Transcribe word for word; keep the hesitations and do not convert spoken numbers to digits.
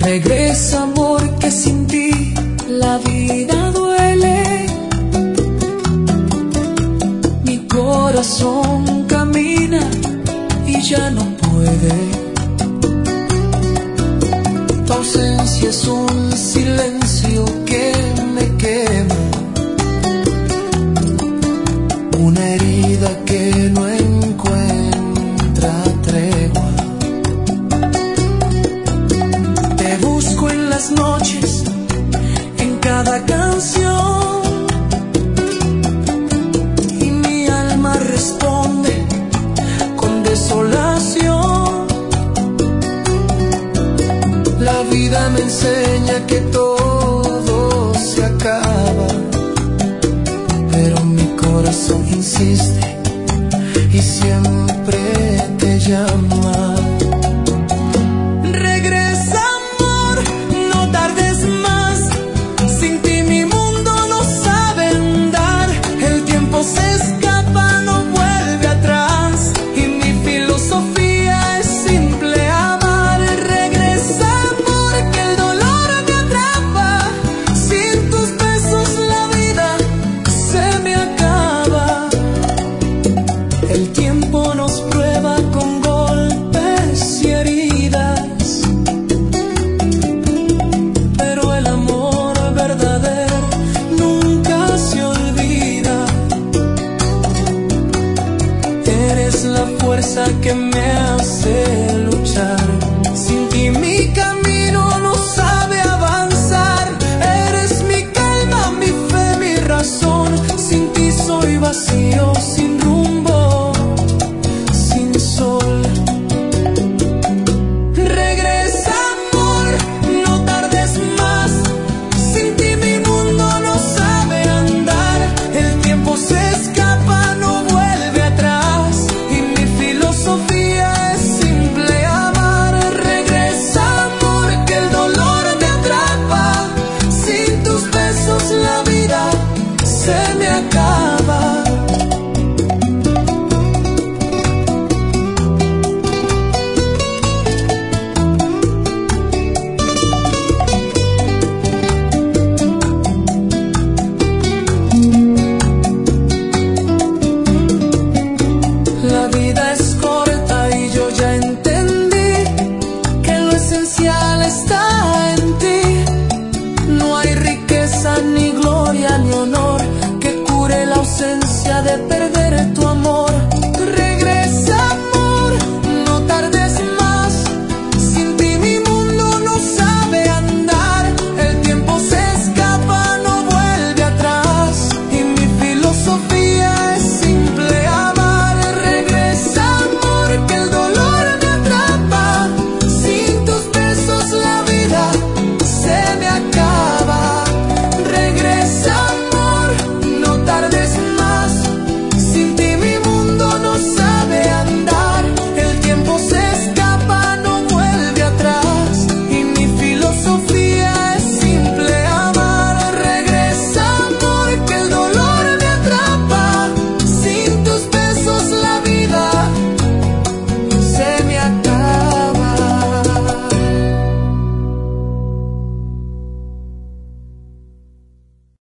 Regresa, amor, que sin ti la vida duele. Mi corazón camina y ya no puede. Tu ausencia es un silencio que me quema, una herida que no encuentra tregua. Te busco en las noches, en cada canción, y mi alma responde con desolación. La vida me enseña que todo se acaba, pero mi corazón insiste y siempre te llama. Regresa, amor, no tardes más. Sin ti mi mundo no sabe andar. El tiempo se escapa, no vuelve atrás, y mi filosofía es simple amar. Regresa, amor, que el dolor me atrapa. Sin tus besos la vida se me acaba. El tiempo nos prueba con golpes y heridas, pero el amor verdadero nunca se olvida. Eres la fuerza que me hace